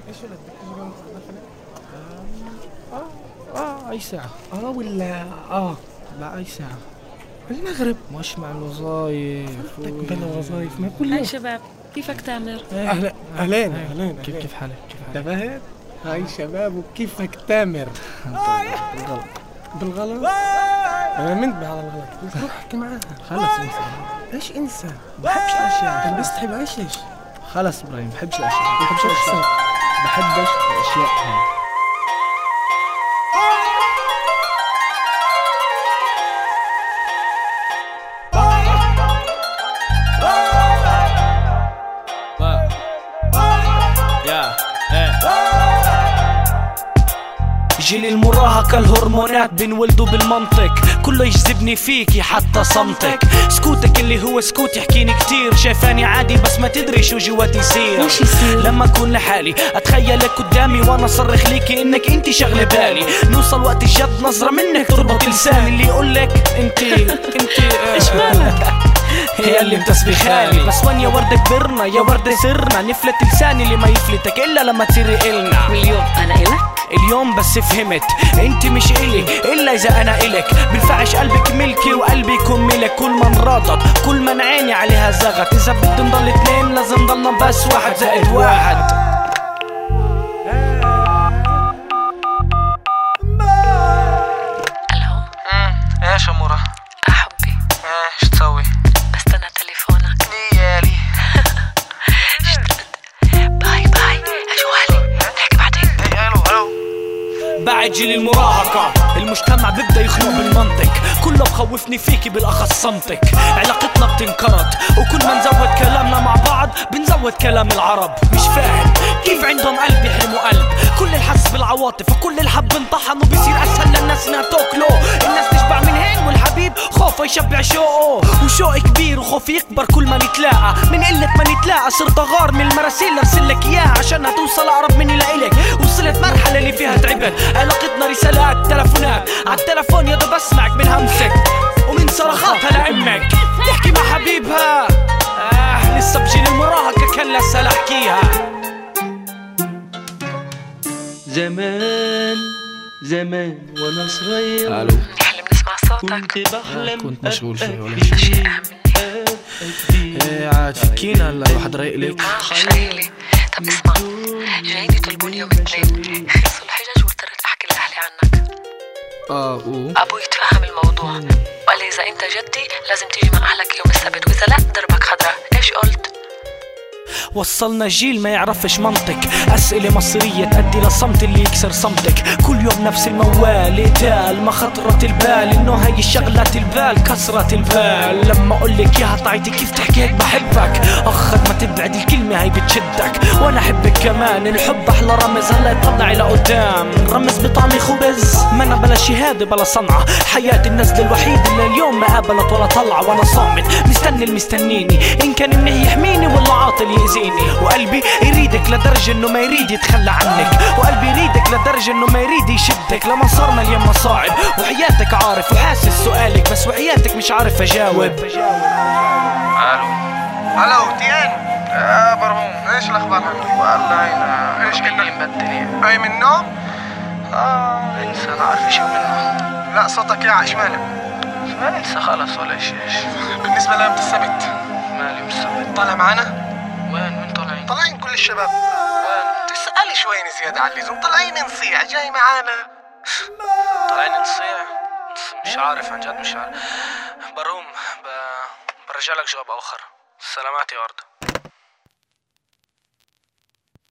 ايش ولدك تيجي اليوم تدخلك؟ اي ساعة. ولا لا اي ساعة. المغرب. مش مع الوظايف. فلتك بلا وظايف ما كل هاي يوم. شباب، كيفك تامر؟ اهلين كيف حالك؟ انتبهت؟ هاي شباب وكيفك تامر؟ بالغلط. بالغلط؟ انا منتبه على الغلط. روح احكي معاها. خلص انسى. ايش انسى؟ بحبش الاشياء. كان بس تحب ايش؟ خلص ابراهيم، بحبش الاشياء. بحبش الاشياء هاي. جيل المراهقة الهرمونات بنولدوا بالمنطق، كله يجذبني فيكي حتى صمتك. سكوتك اللي هو سكوت يحكيني كتير، شايفاني عادي بس ما تدري شو جواتي يصير. لما اكون لحالي اتخيلك قدامي وانا صرخ ليكي انك انتي شغلة بالي. نوصل وقت الجد نظرة منك تربط لساني اللي يقولك انتي ايش مالك؟ هي اللي بتسبي خالي. بس وين يا وردة كبرنا يا وردة سرنا، نفلت لساني اللي ما يفلتك الا لما تصيري إلنا. واليوم انا إلك اليوم بس فهمت انت مش إلي الا اذا انا إلك. بنفعش قلبك ملكي وقلبي يكون ملك. كل من راضت كل من عيني عليها زغت. اذا بدنا نضل اتنين لازم ضلنا بس 1+1. الو. ايش امورها؟ حبي ايش تسوي؟ بستنى تليفونك. ليالي باي اجوالي نحكي بعدين. الو. بعد جيل المراهقة المجتمع ببدأ يخنق بالمنطق، كله بخوفني فيكي بالاخص صمتك. علاقتنا بتنكرت وكل ما نزود كلامنا مع بعض بنزود كلام العرب. مش فاهم كيف عندهم قلب يحرموا قلب. كل الحس بالعواطف وكل الحب انطحن وبيصير اسهل للناس انها تاكله. الناس تشبع من هين والحبيب خوفه يشبع شوقه، وشوق كبير وخوفي يكبر كل ما نتلاقى. من قلة ما نتلاقى صرت اغار من المراسيل ارسلك اياها عشانها توصل اقرب مني لإلك. وصلت مرحلة اللي فيها تعبت. علاقتنا رسالات تلفونات عالتلفون يا دوب اسمعك من همسك ومن صرخاتها لامك تحكي مع حبيبها. لسه بجيل المراهقة كان لسه لحكيها. زمان وانا صغير الو. نحلم نسمع صوتك. كنت بحلم كنت مشغول شوي ولا أبقى شيء. أبقى عاد فكينا هلا الواحد رايق لك. مش رايقلي. طب اسمع، جايين يطلبوني يوم الاثنين. خلصوا الحجج واضطريت احكي لاهلي عنك. ابوي يتفهم الموضوع وقال لي اذا انت جدي لازم تيجي مع اهلك يوم السبت، واذا لا دربك خضراء. ايش قلت؟ وصلنا جيل ما يعرفش منطق، أسئلة مصرية تأدي لصمت اللي يكسر صمتك. كل يوم نفس الموال تال ما خطرت البال إنه هاي الشغلات البال كسرت البال. لما أقولك ياها طعيتي كيف تحكي هيك بحبك، أخذ ما تبعد الكلمة هاي بتشدك وأنا أحبك كمان. الحب أحلى رمز هلا يطلع لقدام، رمز بطعم خبز ما أنا بلا شهادة بلا صنعة. حياة النزل الوحيد اللي اليوم ما قابلت ولا طلع، وأنا صامت مستني المستنيني إن كان منه يحميني ولا عاطل يأذيني. وقلبي يريدك لدرجة انه ما يريد يتخلى عنك، وقلبي يريدك لدرجة انه ما يريد يشدك. لما صار مليان مصاعب وحياتك عارف وحاسس سؤالك، بس وحياتك مش عارف اجاوب. الو تيان يا برهوم، ايش الاخبار حبيبي؟ والله هنا ايش كنا الدنيا قايم من النوم؟ انسى، انا عارف شو منه. لا صوتك يا عشمالك. ما انسى خلص ولا شيء. بالنسبة ليوم السبت مالي بالسبت. طالع معنا؟ وين طالعين؟ طالعين كل الشباب. تسألي شوي زيادة على اللزوم. طالعين نصيع، جاي معانا؟ طالعين نصيع؟ مش عارف عن جد، مش عارف. بروم برجع لك جواب اخر. سلامات يا ورد.